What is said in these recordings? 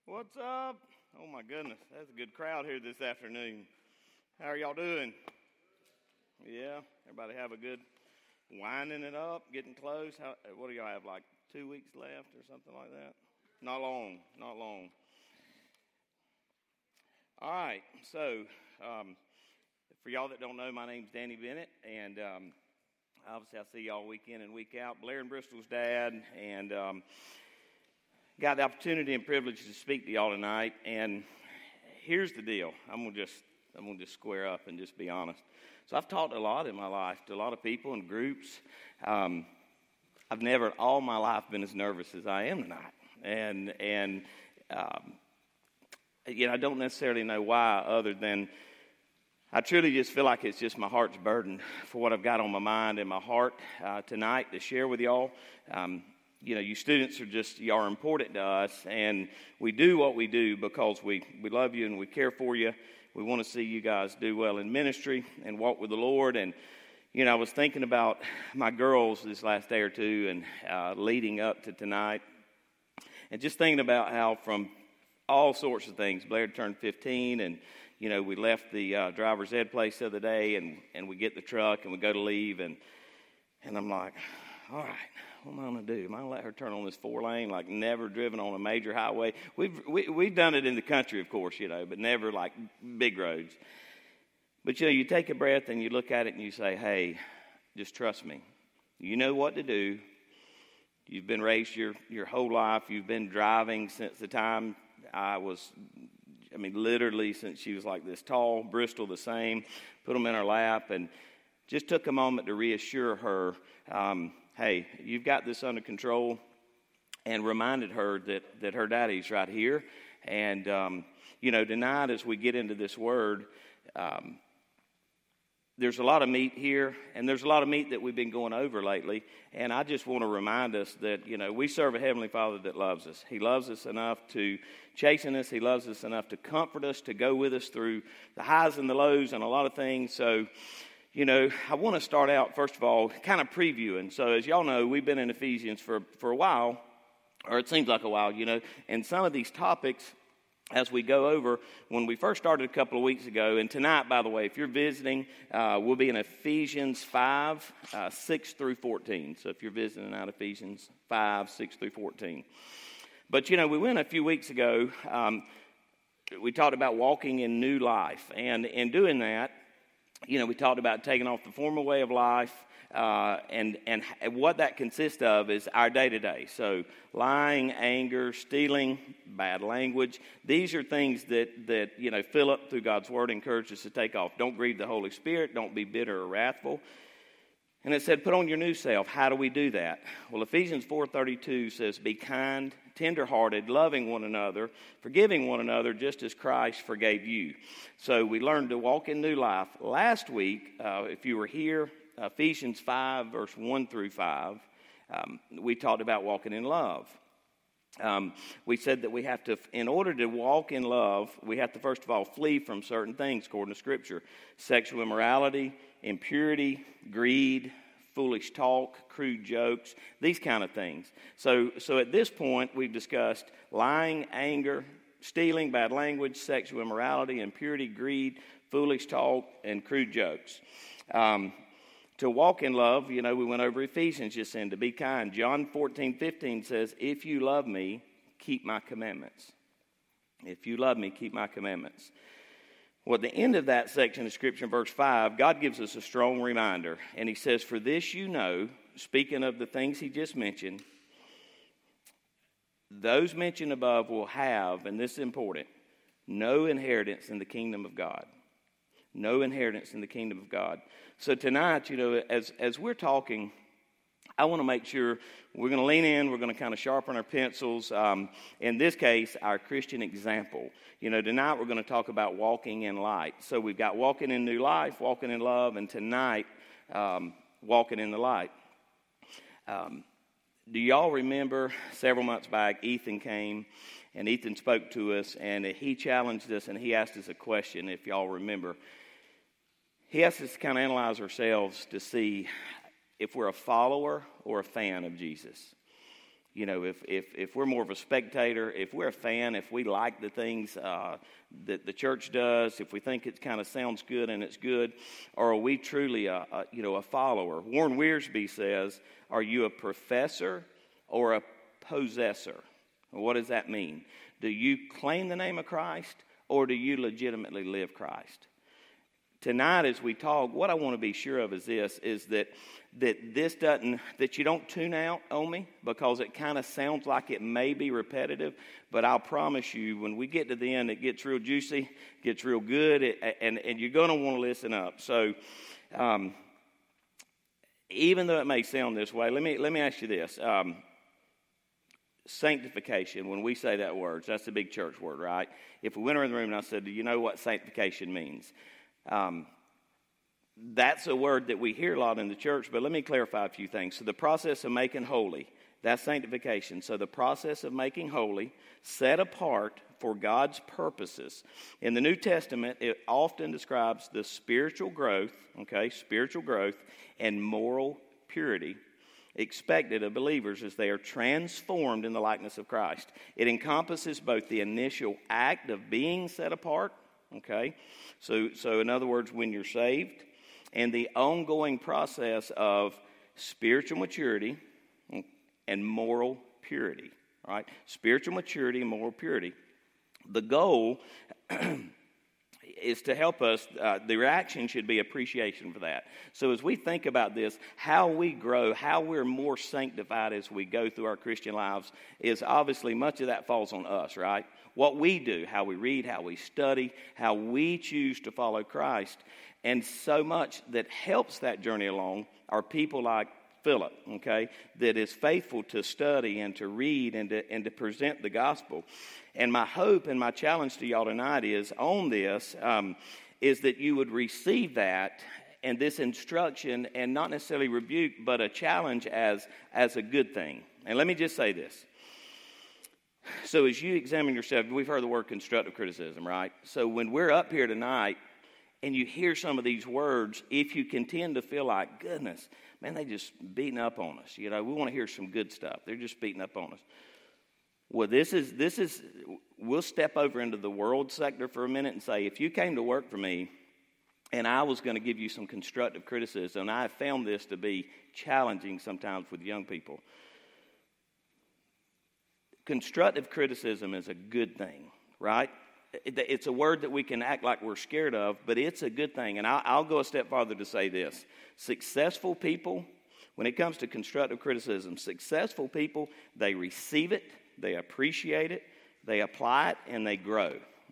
What's up? Oh my goodness, that's a good crowd here this afternoon. How are y'all doing? Yeah, everybody have a good winding it up, getting close. What do y'all have, like 2 weeks left or something like that? Not long. All right, so for y'all that don't know, my name's Danny Bennett, and obviously I see y'all week in and week out. Blair and Bristol's dad, and got the opportunity and privilege to speak to y'all tonight. And here's the deal: I'm gonna just square up and just be honest. So I've talked a lot in my life to a lot of people and groups. I've never all my life been as nervous as I am tonight, and I don't necessarily know why, other than I truly just feel like it's just my heart's burden for what I've got on my mind and my heart tonight to share with y'all. You students y'all are important to us, and we do what we do because we love you and we care for you. We want to see you guys do well in ministry and walk with the Lord. And, I was thinking about my girls this last day or two and leading up to tonight, and just thinking about how from all sorts of things, Blair turned 15, and, we left the driver's ed place the other day, and we get the truck and we go to leave, and I'm like, all right, what am I going to do? Am I going to let her turn on this 4-lane, like never driven on a major highway? We've done it in the country, of course, but never like big roads. But, you take a breath and you look at it and you say, hey, just trust me. You know what to do. You've been raised your whole life. You've been driving since the time literally since she was like this tall. Bristol the same. Put them in her lap and just took a moment to reassure her, hey, you've got this under control, and reminded her that her daddy's right here. And, tonight as we get into this word, there's a lot of meat here, and there's a lot of meat that we've been going over lately. And I just want to remind us that, we serve a Heavenly Father that loves us. He loves us enough to chasten us. He loves us enough to comfort us, to go with us through the highs and the lows and a lot of things. So, I want to start out, first of all, kind of previewing. So as y'all know, we've been in Ephesians for a while, or it seems like a while, and some of these topics, as we go over, when we first started a couple of weeks ago, and tonight, by the way, if you're visiting, we'll be in Ephesians 5, 6 through 14. So if you're visiting out Ephesians 5, 6 through 14. But, we went a few weeks ago, we talked about walking in new life, and in doing that, we talked about taking off the former way of life, and what that consists of is our day-to-day. So lying, anger, stealing, bad language. These are things that Philip, through God's word, encouraged us to take off. Don't grieve the Holy Spirit. Don't be bitter or wrathful. And it said, put on your new self. How do we do that? Well, Ephesians 4:32 says, be kind, tender-hearted, loving one another, forgiving one another, just as Christ forgave you. So we learned to walk in new life. Last week, if you were here, Ephesians 5, verse 1 through 5, we talked about walking in love. We said that we have to, in order to walk in love, we have to first of all flee from certain things according to Scripture. Sexual immorality, impurity, greed, foolish talk, crude jokes, these kind of things. So at this point, we've discussed lying, anger, stealing, bad language, sexual immorality, impurity, greed, foolish talk, and crude jokes. To walk in love, we went over Ephesians just then, to be kind. John 14:15 says, if you love me, keep my commandments. If you love me, keep my commandments. Well, at the end of that section of Scripture, in verse 5, God gives us a strong reminder. And he says, for this speaking of the things he just mentioned, those mentioned above will have, and this is important, no inheritance in the kingdom of God. No inheritance in the kingdom of God. So tonight, as we're talking, I want to make sure we're going to lean in, we're going to kind of sharpen our pencils. In this case, our Christian example. Tonight we're going to talk about walking in light. So we've got walking in new life, walking in love, and tonight, walking in the light. Do y'all remember several months back, Ethan came, and Ethan spoke to us, and he challenged us, and he asked us a question, if y'all remember. He asked us to kind of analyze ourselves to see if we're a follower or a fan of Jesus. if we're more of a spectator, if we're a fan, if we like the things that the church does, if we think it kind of sounds good and it's good, or are we truly a follower? Warren Wiersbe says, are you a professor or a possessor? What does that mean? Do you claim the name of Christ, or do you legitimately live Christ? Tonight, as we talk, what I want to be sure of is this: that you don't tune out on me, because it kind of sounds like it may be repetitive. But I'll promise you, when we get to the end, it gets real juicy, gets real good, and you're going to want to listen up. So, even though it may sound this way, let me ask you this. Sanctification, when we say that word, that's a big church word, right? If we went around the room and I said, do you know what sanctification means? That's a word that we hear a lot in the church, but let me clarify a few things. So the process of making holy, that's sanctification. So the process of making holy, set apart for God's purposes. In the New Testament, it often describes the spiritual growth and moral purity expected of believers as they are transformed in the likeness of Christ. It encompasses both the initial act of being set apart, so in other words, when you're saved, and the ongoing process of spiritual maturity and moral purity, right? Spiritual maturity and moral purity. The goal is to help us, the reaction should be appreciation for that. So as we think about this, how we grow, how we're more sanctified as we go through our Christian lives, is obviously much of that falls on us, right? What we do, how we read, how we study, how we choose to follow Christ. And so much that helps that journey along are people like Philip, that is faithful to study and to read and to present the gospel. And my hope and my challenge to y'all tonight is that you would receive that and this instruction, and not necessarily rebuke, but a challenge as a good thing. And let me just say this. So as you examine yourself, we've heard the word constructive criticism, right? So when we're up here tonight and you hear some of these words, if you continue to feel like, goodness, man, they just beating up on us. We want to hear some good stuff. They're just beating up on us. Well, this is. We'll step over into the world sector for a minute and say, if you came to work for me and I was going to give you some constructive criticism, and I have found this to be challenging sometimes with young people. Constructive criticism is a good thing, right? It's a word that we can act like we're scared of, but it's a good thing. And I'll go a step farther to say this. Successful people, when it comes to constructive criticism, successful people, they receive it, they appreciate it, they apply it, and they grow,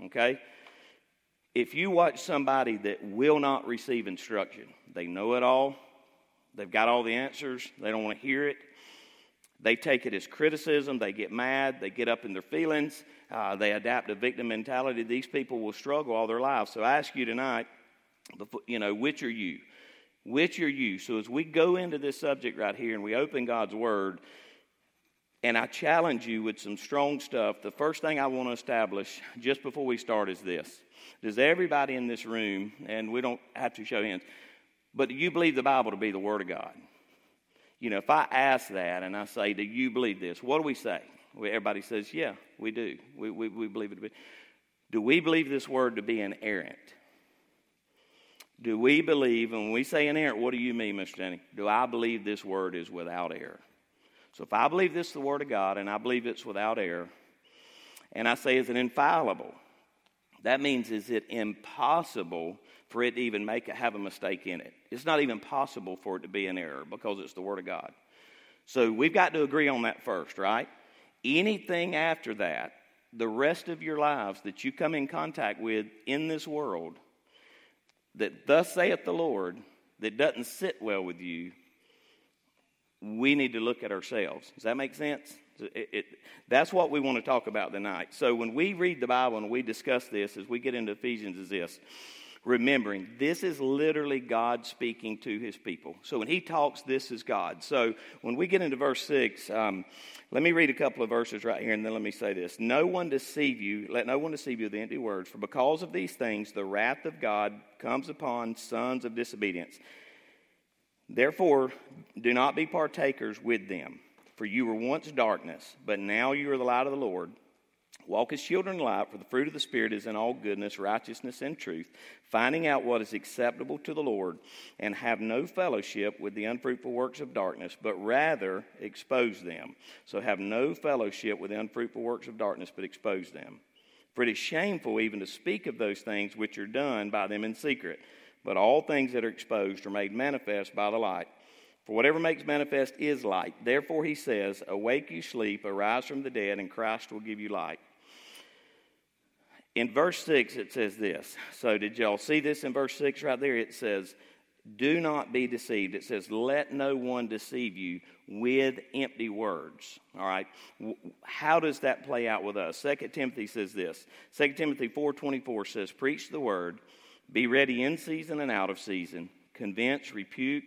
If you watch somebody that will not receive instruction, they know it all, they've got all the answers, they don't want to hear it, they take it as criticism, they get mad, they get up in their feelings, they adapt a victim mentality. These people will struggle all their lives. So I ask you tonight, which are you? Which are you? So as we go into this subject right here and we open God's Word, and I challenge you with some strong stuff, the first thing I want to establish just before we start is this. Does everybody in this room, and we don't have to show hands, but do you believe the Bible to be the Word of God? If I ask that and I say, do you believe this? What do we say? Everybody says, yeah, we do. We believe it to be. Do we believe this Word to be inerrant? Do we believe, and when we say inerrant, what do you mean, Mr. Denny? Do I believe this Word is without error? So if I believe this is the Word of God and I believe it's without error, and I say is it infallible, that means is it impossible for it to even have a mistake in it. It's not even possible for it to be an error because it's the Word of God. So we've got to agree on that first, right? Anything after that, the rest of your lives that you come in contact with in this world, that thus saith the Lord, that doesn't sit well with you, we need to look at ourselves. Does that make sense? That's what we want to talk about tonight. So when we read the Bible and we discuss this, as we get into Ephesians, is this. Remembering, this is literally God speaking to His people. So when He talks, this is God. So when we get into verse 6, let me read a couple of verses right here, and then let me say this. Let no one deceive you with the empty words, for because of these things the wrath of God comes upon sons of disobedience. Therefore, do not be partakers with them. For you were once darkness, but now you are the light of the Lord. Walk as children of light, for the fruit of the Spirit is in all goodness, righteousness, and truth, finding out what is acceptable to the Lord, and have no fellowship with the unfruitful works of darkness, but rather expose them. So have no fellowship with the unfruitful works of darkness, but expose them. For it is shameful even to speak of those things which are done by them in secret. But all things that are exposed are made manifest by the light. For whatever makes manifest is light. Therefore he says, awake, you sleep, arise from the dead, and Christ will give you light. In verse 6, it says this. So did y'all see this in verse 6 right there? It says, do not be deceived. It says, let no one deceive you with empty words. All right. How does that play out with us? 2 Timothy says this. 2 Timothy 4:24 says, preach the word, be ready in season and out of season, convince, rebuke,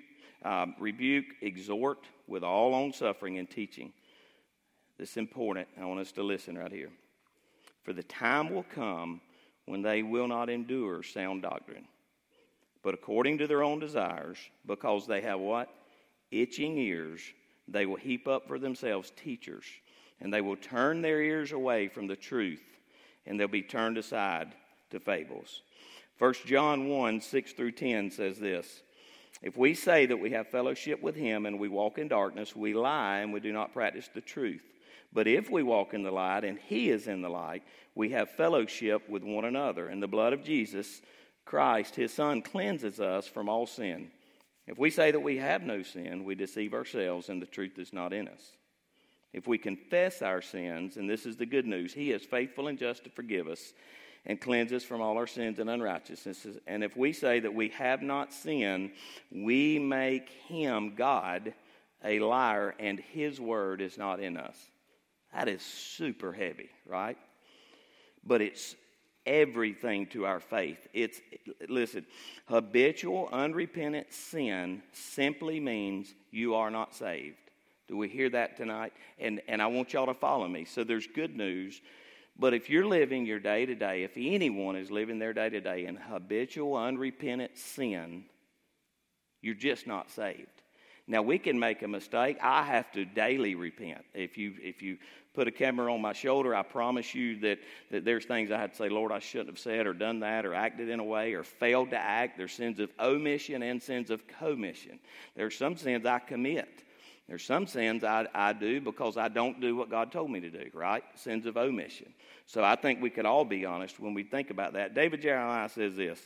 exhort with all longsuffering and teaching. This is important. I want us to listen right here. For the time will come when they will not endure sound doctrine, but according to their own desires, because they have what? Itching ears, they will heap up for themselves teachers, and they will turn their ears away from the truth, and they'll be turned aside to fables. 1 John 1:6-10 says this. If we say that we have fellowship with him and we walk in darkness, we lie and we do not practice the truth. But if we walk in the light and he is in the light, we have fellowship with one another. And the blood of Jesus Christ, his Son, cleanses us from all sin. If we say that we have no sin, we deceive ourselves and the truth is not in us. If we confess our sins, and this is the good news, he is faithful and just to forgive us and cleanse us from all our sins and unrighteousnesses. And if we say that we have not sinned, we make him, God, a liar, and his word is not in us. That is super heavy, right? But it's everything to our faith. Listen, habitual, unrepentant sin simply means you are not saved. Do we hear that tonight? And I want y'all to follow me. So there's good news. But if you're living your day-to-day, if anyone is living their day-to-day in habitual, unrepentant sin, you're just not saved. Now, we can make a mistake. I have to daily repent. If you put a camera on my shoulder, I promise you that there's things I had to say, Lord, I shouldn't have said or done that or acted in a way or failed to act. There's sins of omission and sins of commission. There's some sins I commit. There's some sins I do because I don't do what God told me to do, right? Sins of omission. So I think we could all be honest when we think about that. David Jeremiah says this.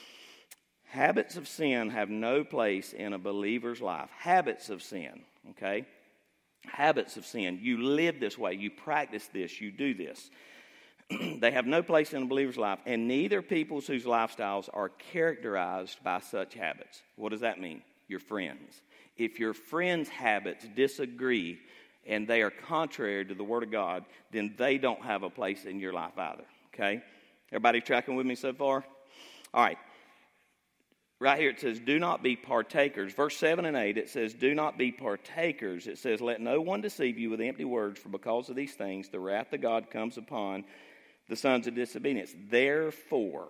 Habits of sin have no place in a believer's life. Habits of sin, okay? Habits of sin. You live this way. You practice this. You do this. They have no place in a believer's life, and neither peoples whose lifestyles are characterized by such habits. What does that mean? Your friends. If your friends' habits disagree and they are contrary to the Word of God, then they don't have a place in your life either, okay? Everybody tracking with me so far? All right. Right here it says, do not be partakers. Verse 7 and 8, it says, do not be partakers. It says, let no one deceive you with empty words, for because of these things, the wrath of God comes upon the sons of disobedience. Therefore,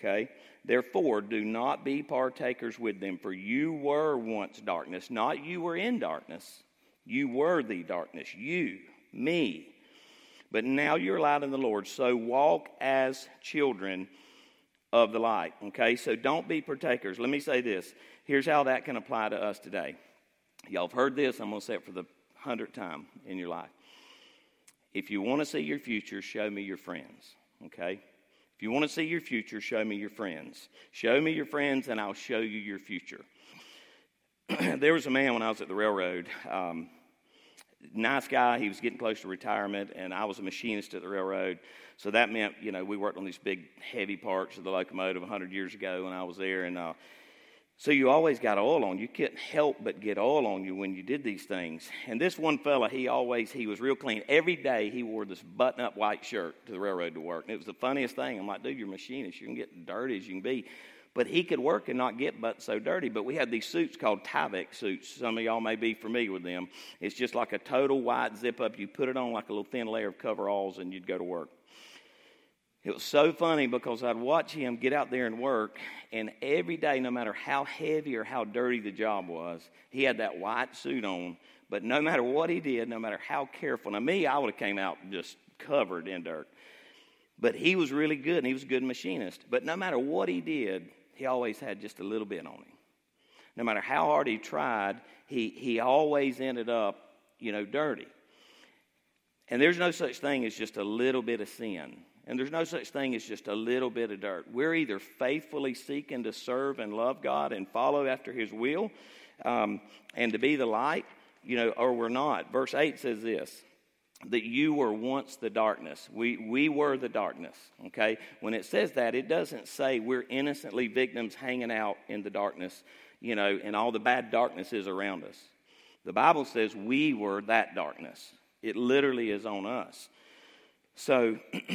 do not be partakers with them, for you were once darkness. Not you were in darkness. You were the darkness. You, me. But now you're light in the Lord. So walk as children of the light, okay? So don't be partakers. Let me say this. Here's how that can apply to us today. Y'all have heard this. I'm going to say it for the 100th time in your life. If you want to see your future, show me your friends, okay? If you want to see your future, show me your friends. Show me your friends, and I'll show you your future. There was a man when I was at the railroad, nice guy. He was getting close to retirement, and I was a machinist at the railroad. So that meant, we worked on these big, heavy parts of the locomotive 100 years ago when I was there. And so you always got oil on you. You couldn't help but get oil on you when you did these things. And this one fella, he was real clean. Every day he wore this button-up white shirt to the railroad to work. And it was the funniest thing. I'm like, dude, you're a machinist. You can get dirty as you can be. But he could work and not get but so dirty. But we had these suits called Tyvek suits. Some of y'all may be familiar with them. It's just like a total white zip-up. You put it on like a little thin layer of coveralls and you'd go to work. It was so funny because I'd watch him get out there and work, and every day, no matter how heavy or how dirty the job was, he had that white suit on, But no matter what he did, no matter how careful, now me, I would have came out just covered in dirt. But he was really good, and he was a good machinist. But no matter what he did, he always had just a little bit on him. No matter how hard he tried, he always ended up, dirty. And there's no such thing as just a little bit of sin. And there's no such thing as just a little bit of dirt. We're either faithfully seeking to serve and love God and follow after his will and to be the light, or we're not. Verse 8 says this, that you were once the darkness. We were the darkness, okay? When it says that, it doesn't say we're innocently victims hanging out in the darkness, and all the bad darkness is around us. The Bible says we were that darkness. It literally is on us. So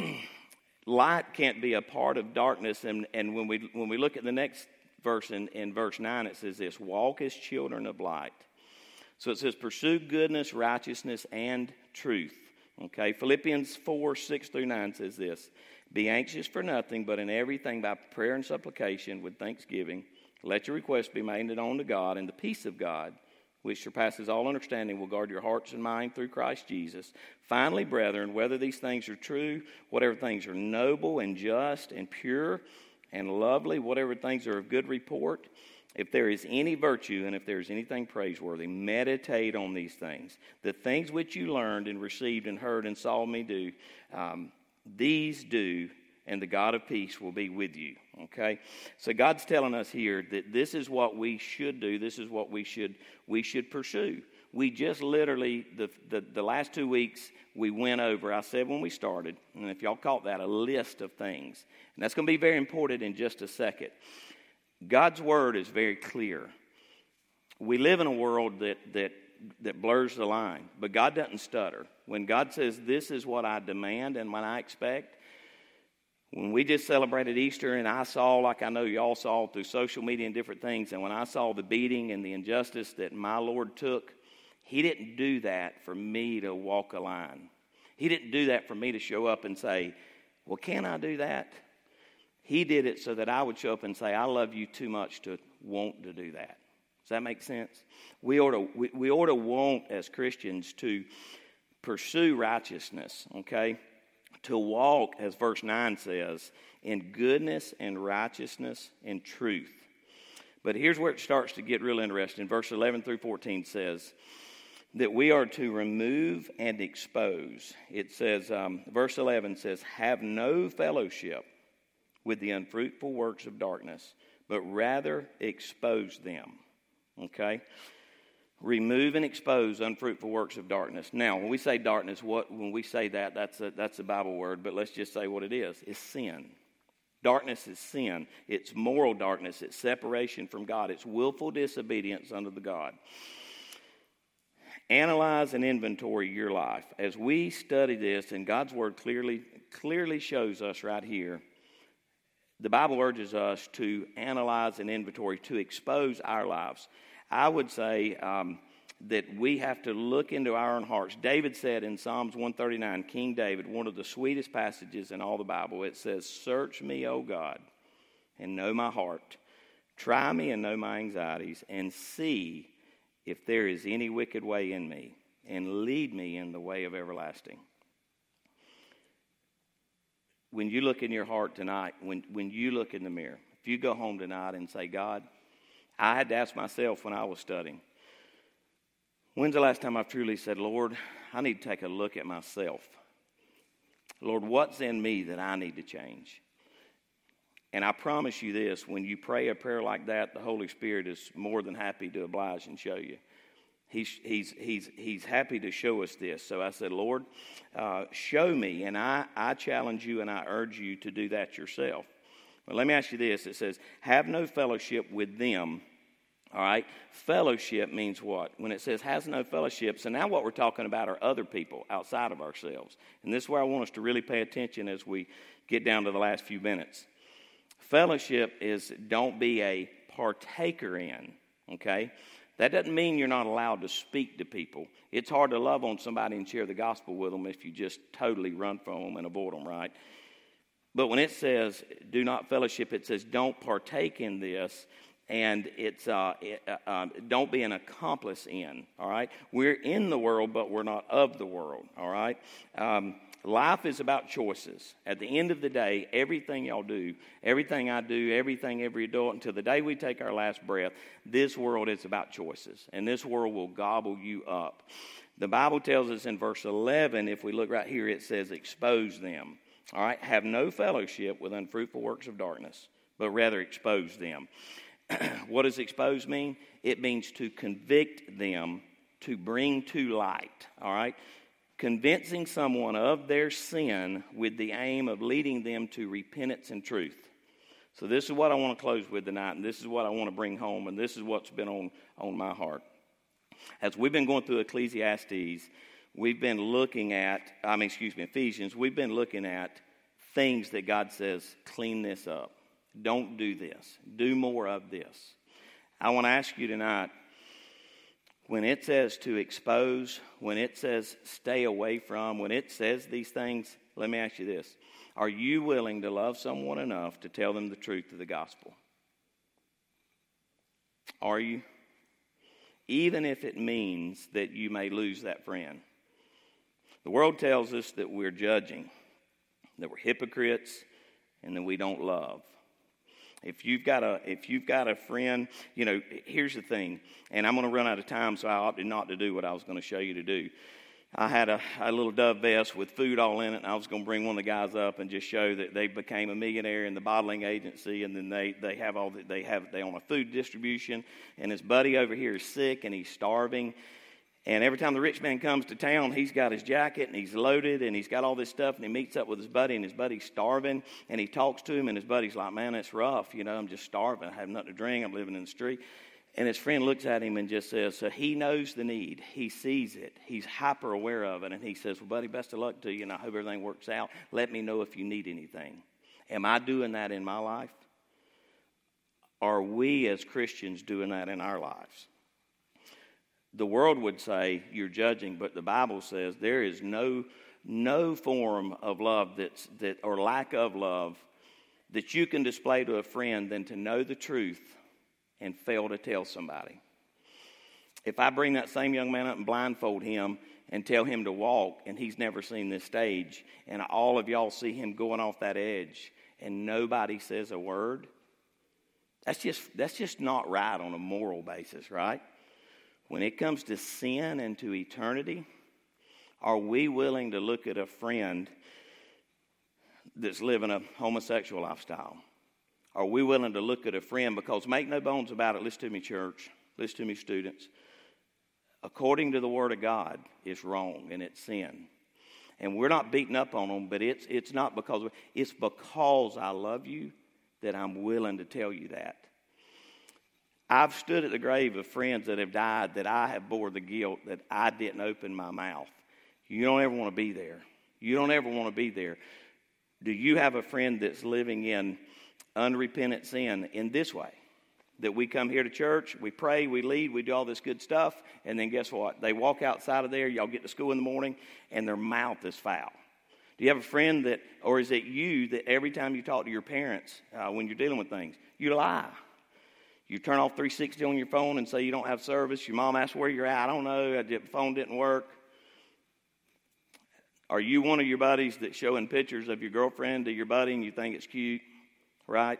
light can't be a part of darkness. And when we look at the next verse in verse 9, it says this, walk as children of light. So it says, pursue goodness, righteousness, and truth. Okay, Philippians 4, 6 through 9 says this, be anxious for nothing, but in everything by prayer and supplication with thanksgiving, let your requests be made known to God, and the peace of God, which surpasses all understanding, will guard your hearts and mind through Christ Jesus. Finally, brethren, whether these things are true, whatever things are noble and just and pure and lovely, whatever things are of good report, if there is any virtue and if there is anything praiseworthy, meditate on these things. The things which you learned and received and heard and saw me do, these do, and the God of peace will be with you. Okay? So God's telling us here that this is what we should do. This is what we should pursue. We just literally, the last 2 weeks, we went over, I said when we started, and if y'all caught that, a list of things. And that's going to be very important in just a second. God's word is very clear. We live in a world that blurs the line, but God doesn't stutter. When God says, this is what I demand and what I expect, when we just celebrated Easter and I saw, like I know y'all saw through social media and different things, and when I saw the beating and the injustice that my Lord took, he didn't do that for me to walk a line. He didn't do that for me to show up and say, well, can I do that? He did it so that I would show up and say, I love you too much to want to do that. Does that make sense? We ought to want as Christians to pursue righteousness, okay? To walk, as verse 9 says, in goodness and righteousness and truth. But here's where it starts to get real interesting. Verse 11 through 14 says that we are to remove and expose. It says, verse 11 says, have no fellowship with the unfruitful works of darkness, but rather expose them. Okay? Remove and expose unfruitful works of darkness. Now, when we say darkness, when we say that's a Bible word, but let's just say what it is. It's sin. Darkness is sin. It's moral darkness. It's separation from God. It's willful disobedience unto the God. Analyze and inventory your life. As we study this, and God's word clearly shows us right here, the Bible urges us to analyze and inventory, to expose our lives. I would say that we have to look into our own hearts. David said in Psalms 139, King David, one of the sweetest passages in all the Bible, it says, search me, O God, and know my heart. Try me and know my anxieties, and see if there is any wicked way in me, and lead me in the way of everlasting. When you look in your heart tonight, when you look in the mirror, if you go home tonight and say, God, I had to ask myself when I was studying, when's the last time I've truly said, Lord, I need to take a look at myself. Lord, what's in me that I need to change? And I promise you this, when you pray a prayer like that, the Holy Spirit is more than happy to oblige and show you. He's happy to show us this. So I said, Lord, show me, and I challenge you and I urge you to do that yourself. Well, let me ask you this. It says, have no fellowship with them. All right? Fellowship means what? When it says has no fellowship, so now what we're talking about are other people outside of ourselves. And this is where I want us to really pay attention as we get down to the last few minutes. Fellowship is don't be a partaker in, okay? That doesn't mean you're not allowed to speak to people. It's hard to love on somebody and share the gospel with them if you just totally run from them and avoid them, right? But when it says do not fellowship, it says don't partake in this. And it's don't be an accomplice in, all right? We're in the world, but we're not of the world, all right? Life is about choices. At the end of the day, everything y'all do, everything I do, everything every adult, until the day we take our last breath, this world is about choices. And this world will gobble you up. The Bible tells us in verse 11, if we look right here, it says, expose them. All right? Have no fellowship with unfruitful works of darkness, but rather expose them. What does expose mean? It means to convict them, to bring to light. All right? Convincing someone of their sin with the aim of leading them to repentance and truth. So this is what I want to close with tonight, and this is what I want to bring home, and this is what's been on my heart. As we've been going through Ecclesiastes, we've been looking at, Ephesians, we've been looking at things that God says, clean this up. Don't do this. Do more of this. I want to ask you tonight, when it says to expose, when it says stay away from, when it says these things, let me ask you this. Are you willing to love someone enough to tell them the truth of the gospel? Are you? Even if it means that you may lose that friend. The world tells us that we're judging, that we're hypocrites, and that we don't love. If you've got a friend, here's the thing, and I'm going to run out of time, so I opted not to do what I was going to show you to do. I had a little Dove vest with food all in it, and I was going to bring one of the guys up and just show that they became a millionaire in the bottling agency, and then they own a food distribution, and his buddy over here is sick and he's starving. And every time the rich man comes to town, he's got his jacket and he's loaded and he's got all this stuff, and he meets up with his buddy, and his buddy's starving, and he talks to him, and his buddy's like, man, it's rough, I'm just starving, I have nothing to drink, I'm living in the street. And his friend looks at him and just says, so he knows the need, he sees it, he's hyper aware of it, and he says, well, buddy, best of luck to you, and I hope everything works out. Let me know if you need anything. Am I doing that in my life? Are we as Christians doing that in our lives? The world would say you're judging, but the Bible says there is no form of love or lack of love that you can display to a friend than to know the truth and fail to tell somebody. If I bring that same young man up and blindfold him and tell him to walk, and he's never seen this stage, and all of y'all see him going off that edge, and nobody says a word, that's just not right on a moral basis, right? When it comes to sin and to eternity, are we willing to look at a friend that's living a homosexual lifestyle? Are we willing to look at a friend? Because make no bones about it, listen to me, church, listen to me, students. According to the Word of God, it's wrong and it's sin. And we're not beating up on them, but it's not because I love you that I'm willing to tell you that. I've stood at the grave of friends that have died that I have bore the guilt that I didn't open my mouth. You don't ever want to be there. You don't ever want to be there. Do you have a friend that's living in unrepentant sin in this way? That we come here to church, we pray, we lead, we do all this good stuff, and then guess what? They walk outside of there, y'all get to school in the morning, and their mouth is foul. Do you have a friend or is it you that every time you talk to your parents when you're dealing with things, you lie? You turn off 360 on your phone and say you don't have service. Your mom asks where you're at. I don't know. The phone didn't work. Are you one of your buddies that's showing pictures of your girlfriend to your buddy and you think it's cute? Right?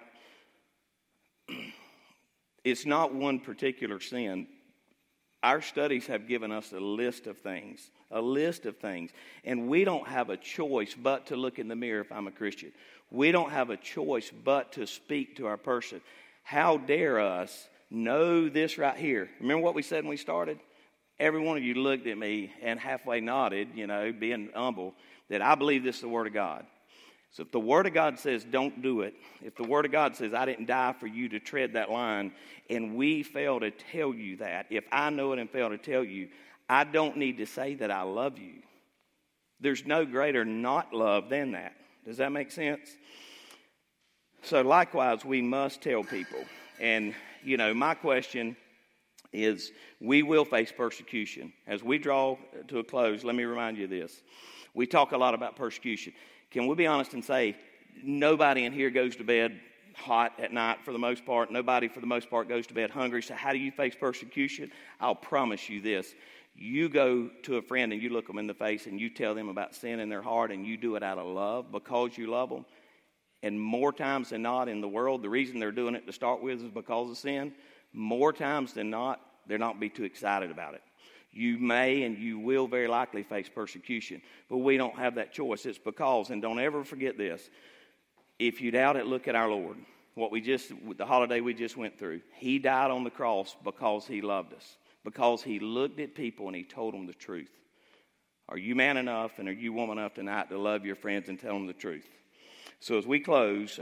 It's not one particular sin. Our studies have given us a list of things. And we don't have a choice but to look in the mirror if I'm a Christian. We don't have a choice but to speak to our person. How dare us know this right here? Remember what we said when we started? Every one of you looked at me and halfway nodded, being humble, that I believe this is the Word of God. So if the Word of God says don't do it, if the Word of God says I didn't die for you to tread that line, and we fail to tell you that, if I know it and fail to tell you, I don't need to say that I love you. There's no greater not love than that. Does that make sense? So likewise, we must tell people. And, my question is, we will face persecution. As we draw to a close, let me remind you of this. We talk a lot about persecution. Can we be honest and say, nobody in here goes to bed hot at night for the most part. Nobody for the most part goes to bed hungry. So how do you face persecution? I'll promise you this. You go to a friend and you look them in the face and you tell them about sin in their heart, and you do it out of love because you love them. And more times than not in the world, the reason they're doing it to start with is because of sin. More times than not, they're not be too excited about it. You may and you will very likely face persecution, but we don't have that choice. It's because, and don't ever forget this, if you doubt it, look at our Lord. The holiday we just went through. He died on the cross because he loved us, because he looked at people and he told them the truth. Are you man enough and are you woman enough tonight to love your friends and tell them the truth? So as we close,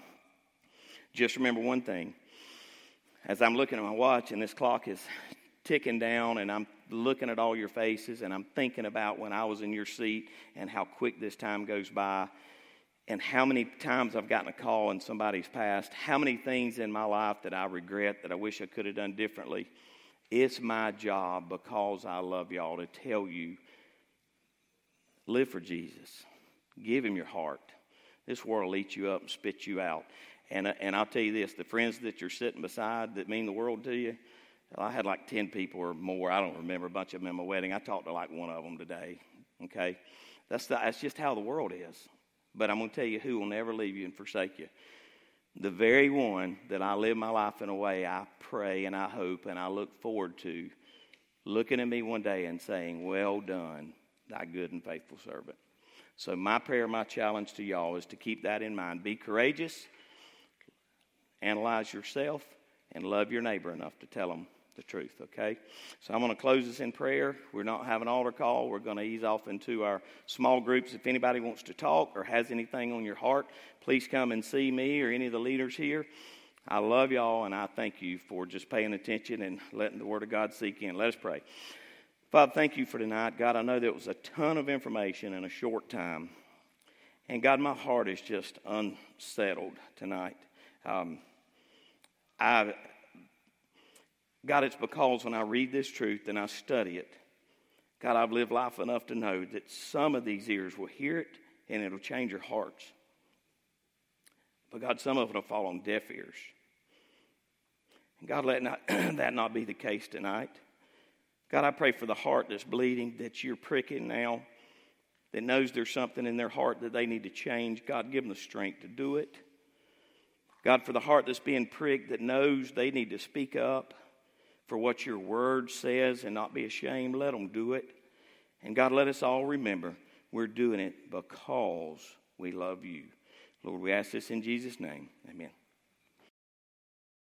just remember one thing. As I'm looking at my watch and this clock is ticking down and I'm looking at all your faces and I'm thinking about when I was in your seat and how quick this time goes by and how many times I've gotten a call and somebody's passed, how many things in my life that I regret that I wish I could have done differently. It's my job, because I love y'all, to tell you, live for Jesus. Give him your heart. This world will eat you up and spit you out. And I'll tell you this, the friends that you're sitting beside that mean the world to you, I had like 10 people or more. I don't remember, a bunch of them in my wedding. I talked to like one of them today, okay? That's just how the world is. But I'm going to tell you who will never leave you and forsake you. The very one that I live my life in a way I pray and I hope and I look forward to looking at me one day and saying, well done, thy good and faithful servant. So my prayer, my challenge to y'all is to keep that in mind. Be courageous, analyze yourself, and love your neighbor enough to tell them the truth, okay? So I'm going to close this in prayer. We're not having an altar call. We're going to ease off into our small groups. If anybody wants to talk or has anything on your heart, please come and see me or any of the leaders here. I love y'all, and I thank you for just paying attention and letting the Word of God sink in. Let us pray. Father, thank you for tonight. God, I know there was a ton of information in a short time. And God, my heart is just unsettled tonight. God, it's because when I read this truth and I study it, God, I've lived life enough to know that some of these ears will hear it and it'll change your hearts. But God, some of it will fall on deaf ears. And God, let that not be the case tonight. God, I pray for the heart that's bleeding, that you're pricking now, that knows there's something in their heart that they need to change. God, give them the strength to do it. God, for the heart that's being pricked, that knows they need to speak up for what your word says and not be ashamed, let them do it. And God, let us all remember we're doing it because we love you. Lord, we ask this in Jesus' name. Amen.